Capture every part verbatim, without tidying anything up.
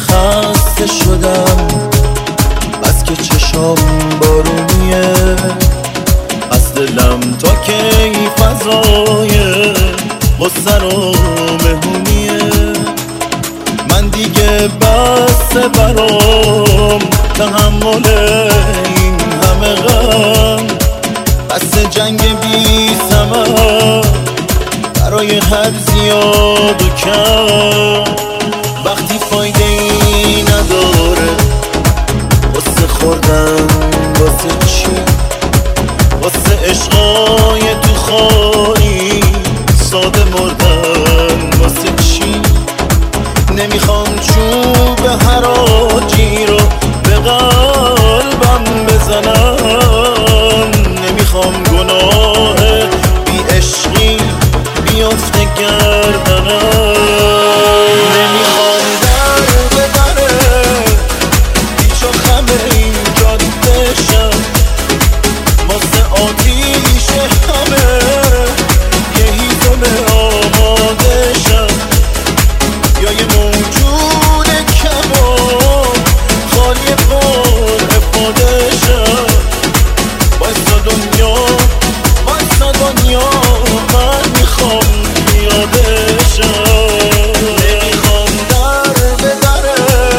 خسته شدم، بس که چشام بارونیه، از دلم تا کی فضای غصه رو مهمونیه. من دیگه بس برام تحمل این همه غم، بس جنگ بی ثمر برای هر زیاد و کم. وقتی فایده ای نداره واسه خوردن واسه چی، واسه عشقای تو خالی ساده مردن واسه چی. نمیخوام چوب حراجی رو به قلبم بزنم، نمیخوام گناه بی عشقی بیافته گردنم. نمیخوام در به دره پیچ و خم این جاده شم، واسه آتیش همه یه هیزم آماده شم، یا یه موجود کم و خالی پر افاده شم. بایستا دنیا بایستا دنیا من میخوام پیاده شم. نمیخوام در به دره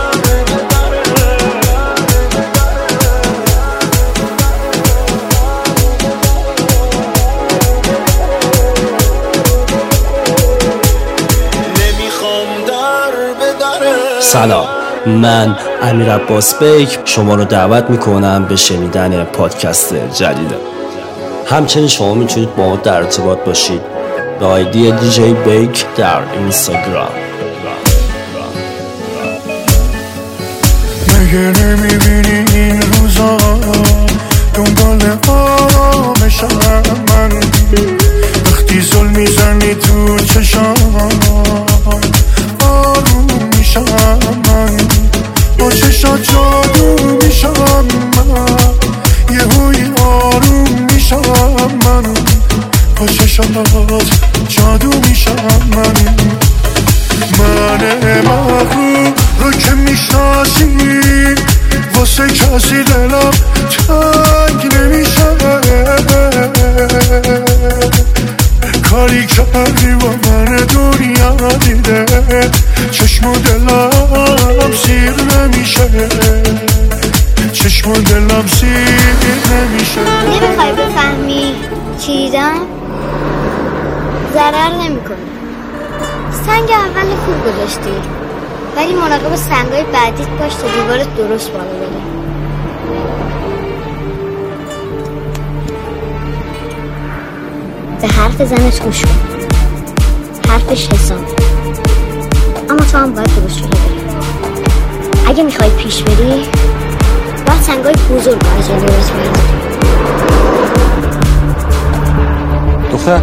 نمیخوام در به دره. سلام، من امیر عباس بیک شما رو دعوت میکنم به شنیدن پادکست جدیدم. همچنین شما میتونید با ما در ارتباط باشید به آیدی دی جی بیک در اینستاگرام. مگه نمیبینی این روزا دنبال آرامشم من، وقتی زل میزنی تو چشام آروم میشم من، با چشات جادو میشم من، یه هوی آروم میشم من، با چشات جادو میشم من. من مغرور رو که میشناسی واسه کسی دلم تنگ نمیشه، کاری کردی با من دنیا دیده چشم و دلم سیر نمیشه، چشم و دلم سیر نمیشه. نمیخوای بفهمی چی دیدم؟ ضرر نمیکنه. سنگ اول خوب گذاشتی، ولی مراقب سنگای بعدیت باش تا دیوارت درست بالا بره. به حرف زنت گوش کن، حرفش حساب، اما تو هم باید درست جلو بری. اگه میخوای پیش بری باید سنگای بزرگ از جلو بری. دختر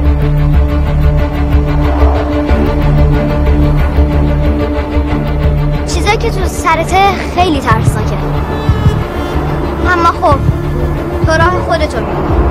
چیزایی که تو سرته خیلی ترسناکه، اما خب تو راه خودتو میری.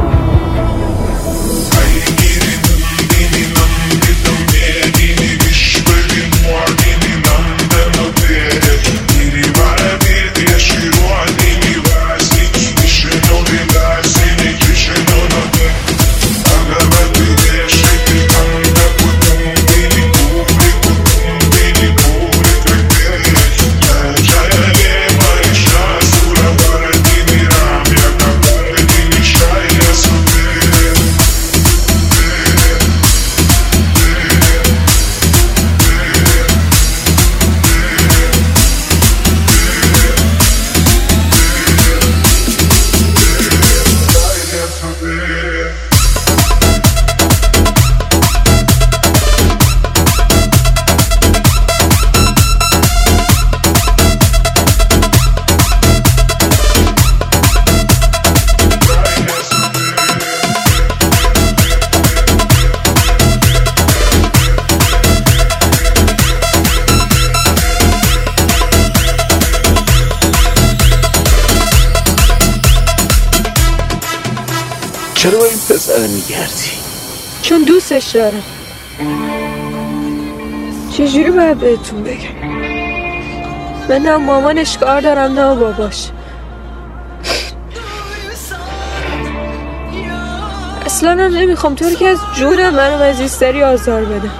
چرا با این پسر میگردی؟ چون دوستش دارم. چجوری باید بهتون بگم؟ من نه مامانش کار دارم نه باباش. اصلا هم نمیخوام طوری که از جون من و عزیزتری آزار بده.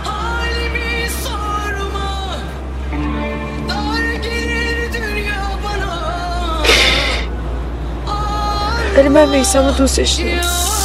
ولی من میسم رو دوستش دارم.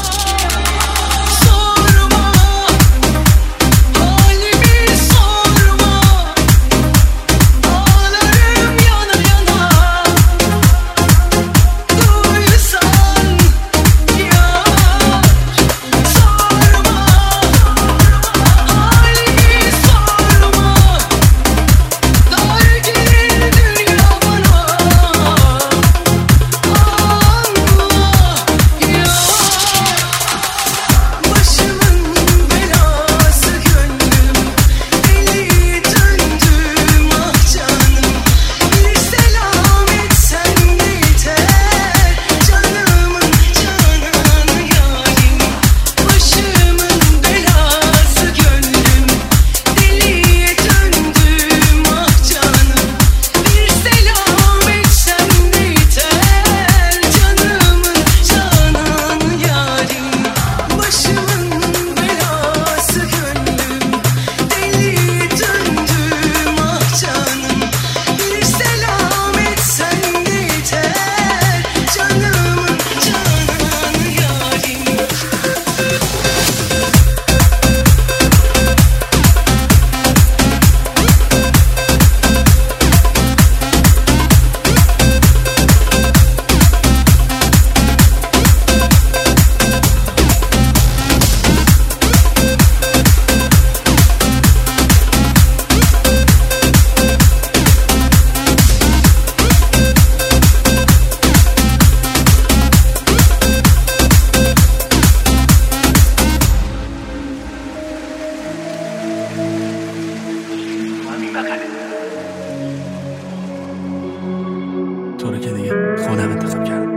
تو رو که دیگه خودم انتخاب کردم.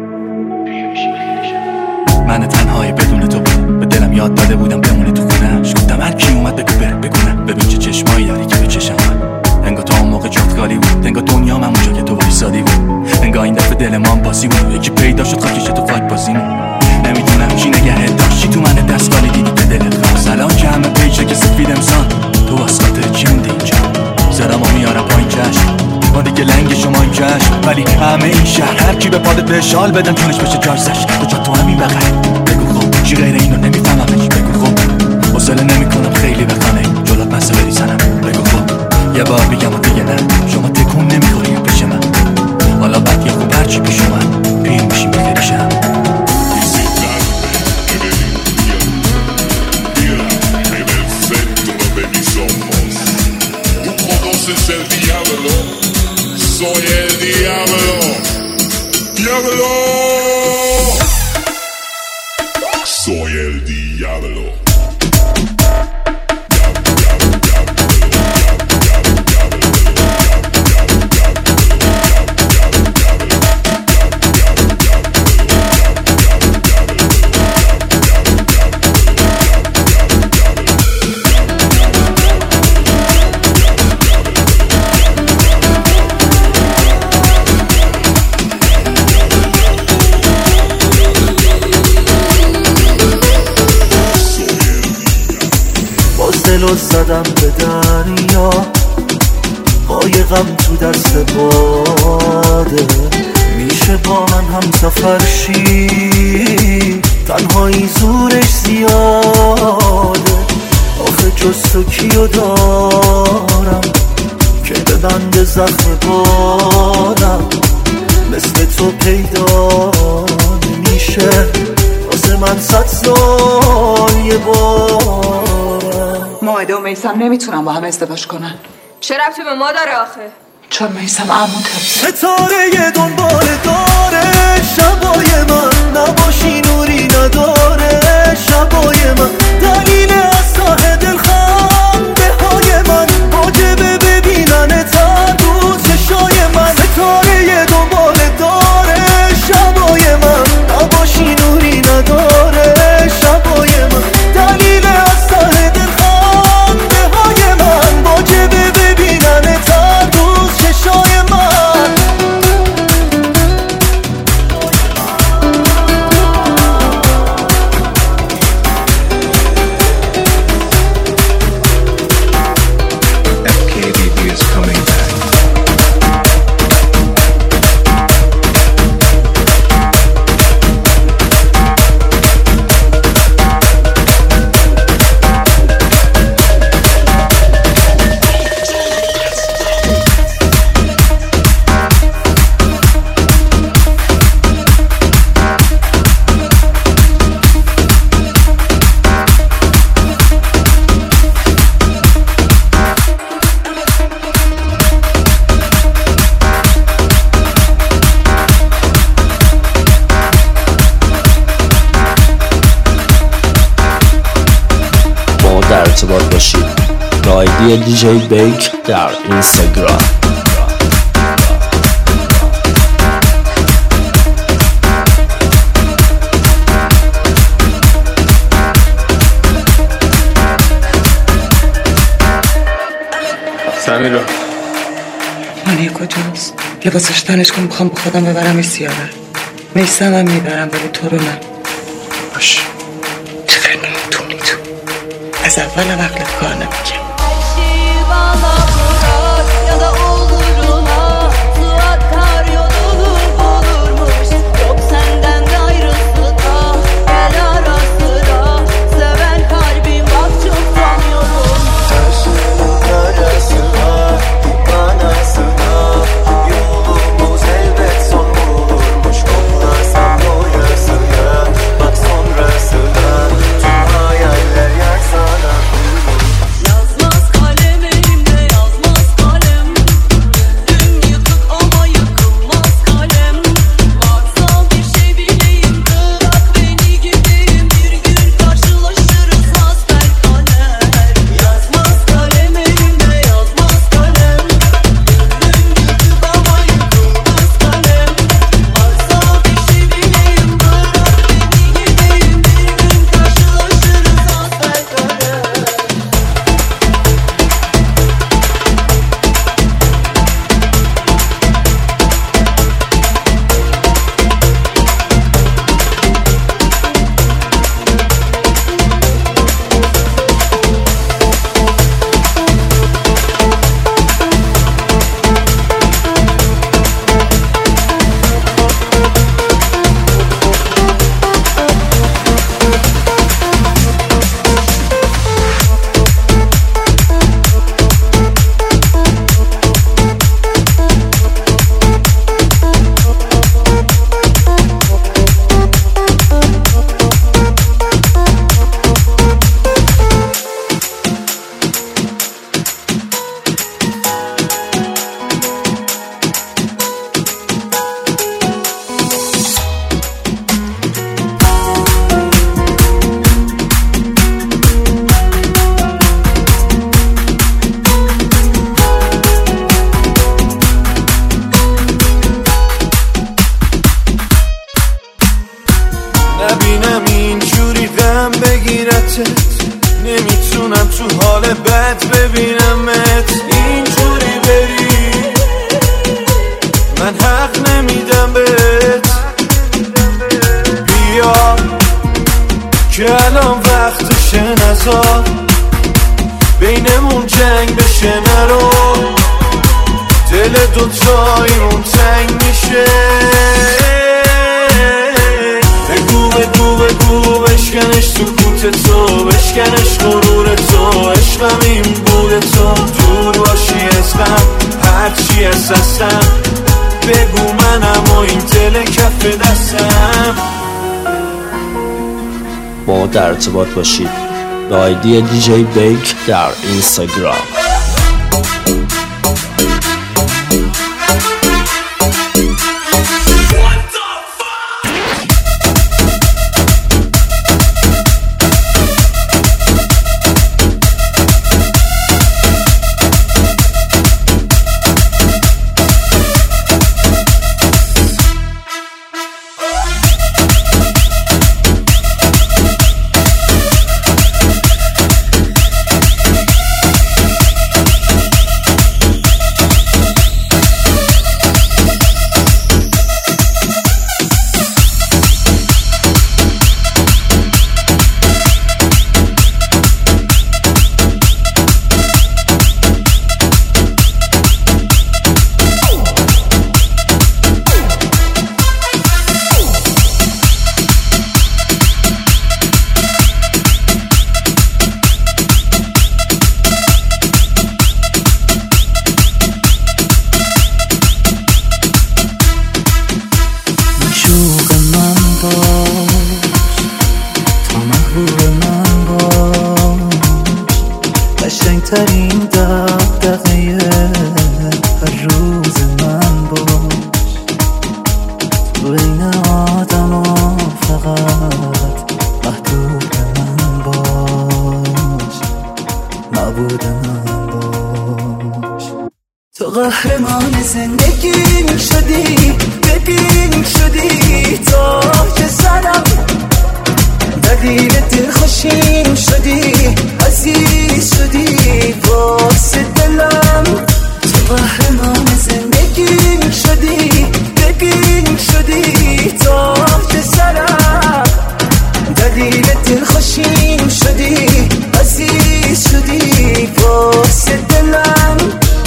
من تنهایی بدون تو بود، به دلم یاد داده بودم بمونی تو خونه. شدم هر کی اومد بگو بره بگونه، ببین چه چشمایی داری که به چشم من. انگار تو اون موقع جفتگالی بود، انگار دنیا من اونجا که تو وایسادی بود. انگار این دفعه دل ما هم بازی بود، یکی پیدا شد خاکیش تو فاک بازی بود. نمیدونم چی نگهت داشتی تو من دستگالی دیدی به دلت خواست. الان که همه پیچه که سفید امسان تو واسطه چی موندی اینجا؟ سرمو میارم پایین چشم ما دیگه لنگ شما این چشم، ولی همه این شهر هر کی به پادت به شال بدم چونش بشه جارزش. کجا تو همین بغل بگو خب چی غیر اینو نمیفهممش. بگو خب حوصله نمیکنم خیلی بخانه جلوت مسه بریزنم. بگو خب یه بار بگم و دیگه نه، شما تکون نمیخوری پیش من. حالا بعد یه خوب هرچی پیش من پیر میشیم بخیری شم. Es el diablo, soy el diablo, diablo, soy el diablo. دلو زدم به دریا، قایقم تو دست باده. میشه با من هم سفر شی، تنهایی زورش زیاده. آخه جز تو کیو دارم که ببنده زخم بارم. مثل تو پیدا نمیشه واسه من صد سال یه بار. مائده و میثم نمیتونن با هم ازدواج کنن. چه ربطی به ما داره آخه؟ چون میثم عموته. ستاره دنبال داره شبای من، نباشی نوری نداره شبای من. دلیل از ته دل خنده های من، واجبه ببینن تر رو چشای من. ستاره دنبال داره شبای من، نباشی نوری نداره شبای من. دلیل از ته دل خنده های من، واجبه ببینن تر رو چشای من. آیدی دیجی بیک در اینستاگرام. سمیرا مانی کجاست؟ لباسش تنش کن، میخوام با خودم ببرم سیاره. میسم هم میبرم ولی تو رو نه. باش. چقدر نمیتونی تو. از اول عقلت کار نمیکنم. نبینم اینجوری غم بگیرتت، نمیتونم تو حال بد ببینمت اینجوری بری. من حق نمیدم بهت، بیا که الان وقتشه، نزار بینمون جنگ بشه، نرو دل دوتاییمون تنگ میشه. بگو بگو بگو بشکنش تو کوت تو، بشکنش غرور تو، عشقم این بود تو. دور باشی از غم هرچی از هستم، بگو منم و این دل کف دستم. با ما در ارتباط باشید به آیدی دیجی بیک در اینستاگرام. تو قهرمان زندگیم شدی، ببین شدی تاج سرم، دلیل دل خوشیم شدی، عزیز شدی واسه دلم. تو قهرمان زندگیم شدی، ببین شدی تاج سرم، دلیل دل خوشیم شدی، عزیز شدی واسه دلم.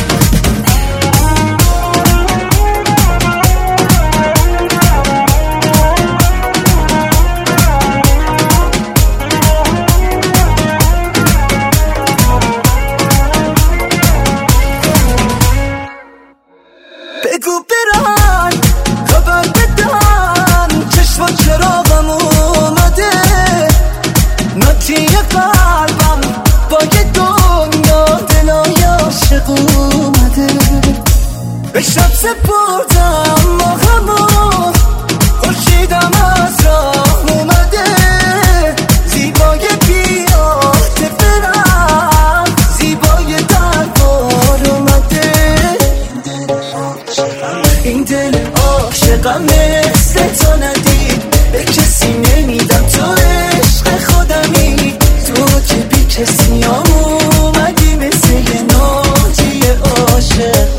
بگو برن خبر بدن چشم و چراغم اومده، ناتی قلبم با یه دنیا دلای عاشق اومده. به شب سپردم ماهمو، خورشیدم از راه اومده، زیبای بیاته برم، زیبای دربار اومده. این دل عاشقم مثل تو ندید، به کسی نمیدم، تو عشق خودمی، تو که بی کسی هم اومدی مثل یه ناجی عاشق.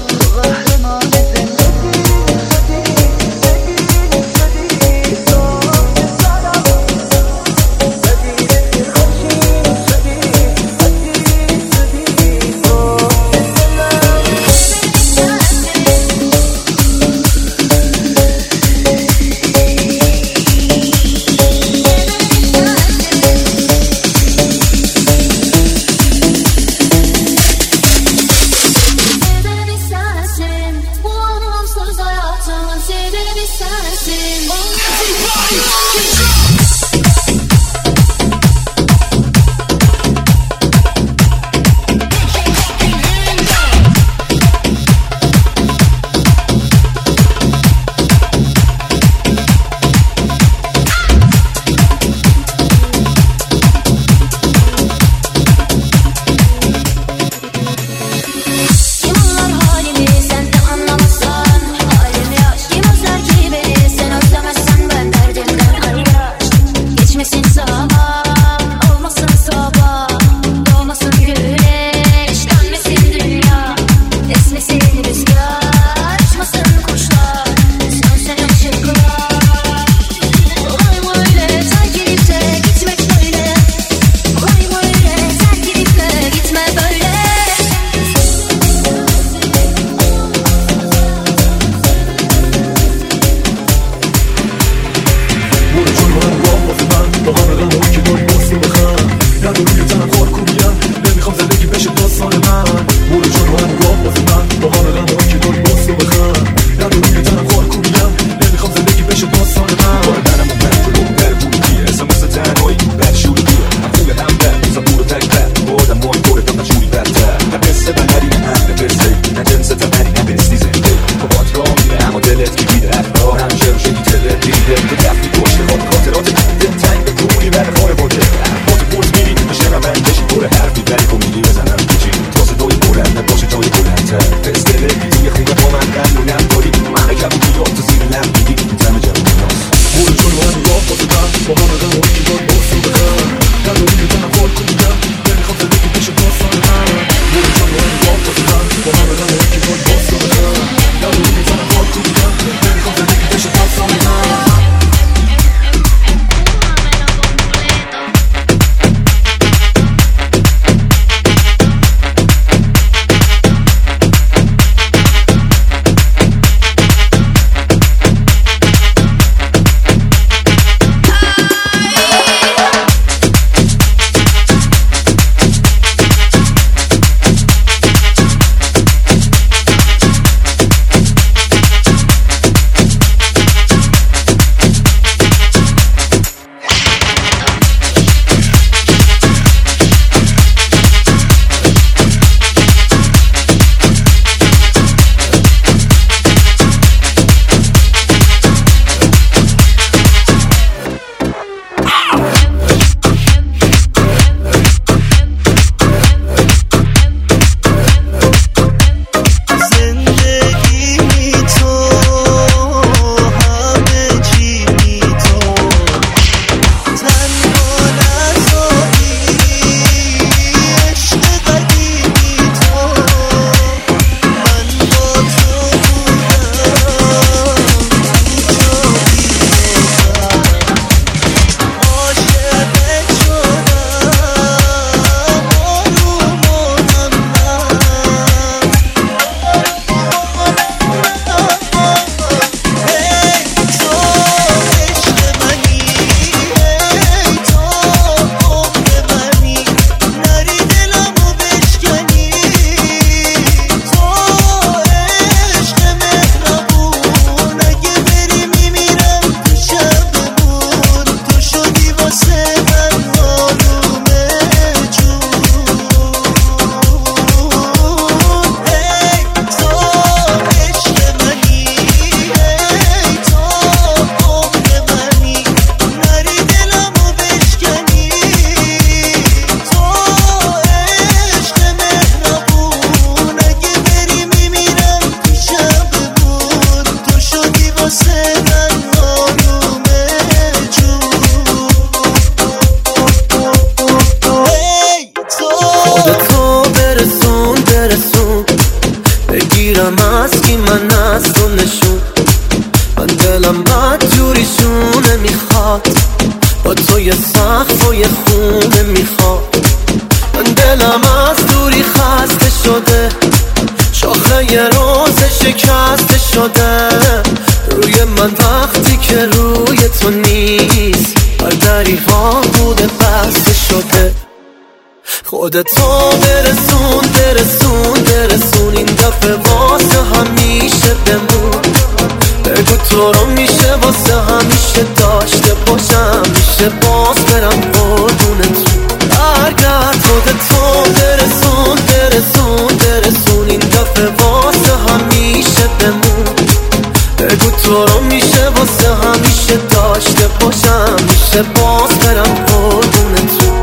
من از تو نشون. من دلم بد جوریشونه میخواد، با تو یه سقف و یه خونه میخواد. من دلم از دوری خسته شده، شاخه یه روز شکسته شده. روی من وقتی که روی تو نیست، بر دریغا بوده بسته شده. خودتو برسون برسون برسون، این دفعه واسه همیشه بمون. بگو تو رو میشه واسه همیشه داشته باشم، میشه باز برم قربونتون. برگرد خودتو برسون برسون برسون، این دفعه واسه همیشه بمون. بگو تو رو میشه واسه همیشه داشته باشم، میشه باز برم قربونتون.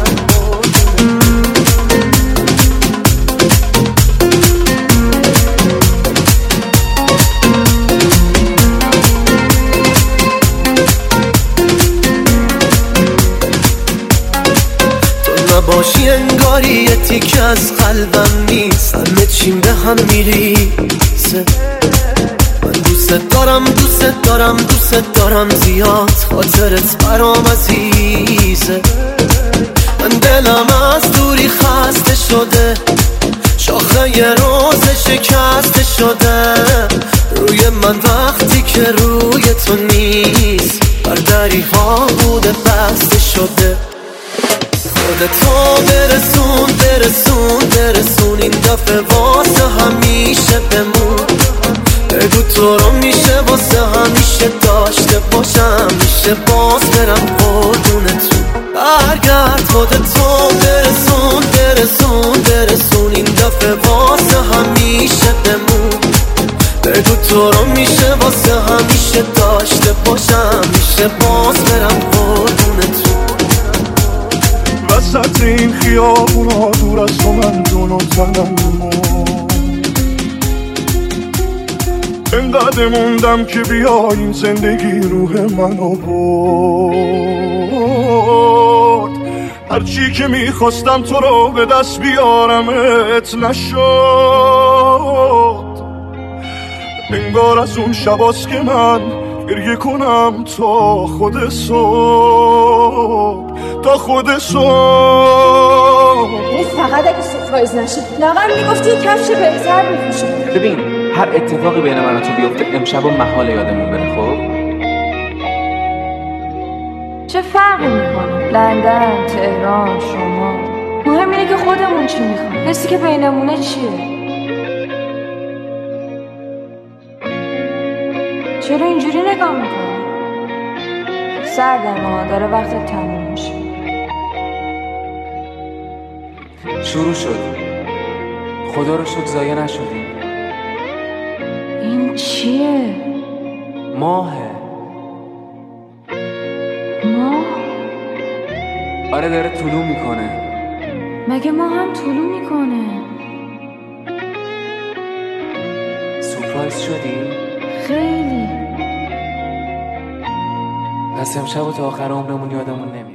باشی انگاری یه تیک از قلبم نیست، همه چیم به هم میریزه. من دوست دارم دوست دارم دوست دارم زیاد، خاطرت برام عزیزه. من دلم از دوری خسته شده، شاخه یه روز شکسته شده. روی من وقتی که روی تو نیست، بر دریغا بوده بسته شده. خودتو برسون برسون برسون، این دفعه واسه همیشه بمون. بگو تو رو میشه واسه همیشه داشته باشم، میشه باز برم قربونتون. برگرد خودتو برسون برسون برسون، این دفعه واسه همیشه بمون. بگو تو رو میشه واسه همیشه داشته باشم، میشه باز برم قربونتون. وسط این خیابونا دور از تو من جون و تنم انقدر موندم که بیا این زندگی روح منو برد. هرچی که میخواستم تو رو به دست بیارمت نشد. انگار از اون شباست که من گریه کنم تا خود صبح، تا خود صبح. این فقط اگه سپرایز نشه لاغر میگفتی کفش بهتر میپوشه. ببین هر اتفاقی بین من و تو بیفته امشب و محال یادمون بره. خب چه فرقی میکنه لندن، تهران، شما؟ مهم اینه که خودمون چی میخوایم، حسی که بینمونه چیه. چرا اینجوری نگاه میکنی؟ سردم ها، داره وقت تموم میشه. شروع شد، خدا رو شکر ضایع نشدیم. این چیه؟ ماهه. ماه؟ آره داره طلوع میکنه. مگه ما هم طلوع میکنه؟ سورپرایز شدی؟ خیلی. پس امشب و تا آخر عمرمون یادمون نمیاد.